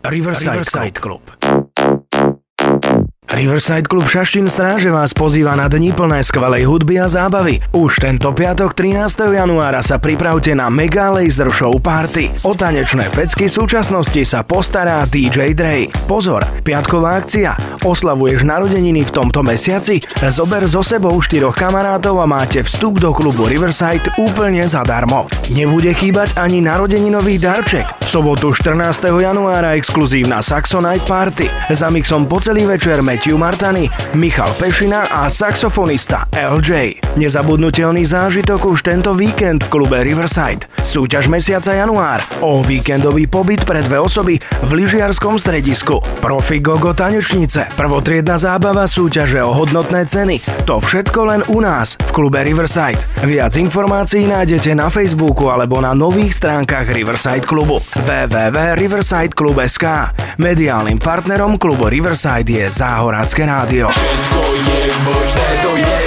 Riverside Club. Riverside Club Šaštín Stráže vás pozýva na dni plné skvelej hudby a zábavy. Už tento piatok 13. januára sa pripravte na Mega Laser Show Party. O tanečné pecky súčasnosti sa postará DJ Dre. Pozor, piatková akcia. Oslavuješ narodeniny v tomto mesiaci? Zober so sebou 4 kamarátov a máte vstup do klubu Riverside úplne zadarmo. Nebude chýbať ani narodeninový darček. V sobotu 14. januára exkluzívna Saxo Night Party. Za mixom po celý večer Matthew Martani, Michal Pešina a saxofonista LJ. Nezabudnutelný zážitok už tento víkend v klube Riverside. Súťaž mesiaca január o víkendový pobyt pre 2 osoby v lyžiarskom stredisku. Profi gogo tanečnice, prvotriedna zábava, súťaže o hodnotné ceny. To všetko len u nás v klube Riverside. Viac informácií nájdete na Facebooku alebo na nových stránkach Riverside klubu www.riversideclub.sk. Mediálnym partnerom klubu Riverside je Záhorácké rádio. Všetko je možné, to je